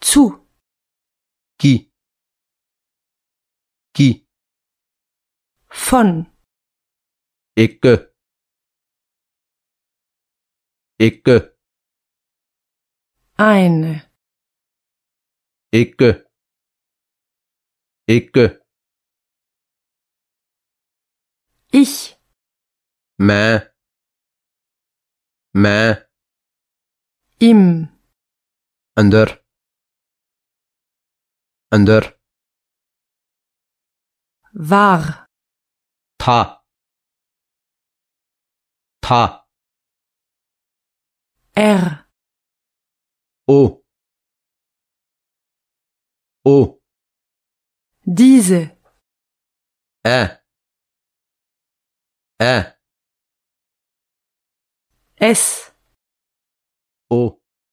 Zu. Qui. Qui. Von. Ikke. Ikke. Eine. Ikke. Ikke. Ich. Mä. Mä. Im. Under. Under. War. Ta. Ta. Er. O. O. Diese. Ä. Es. O.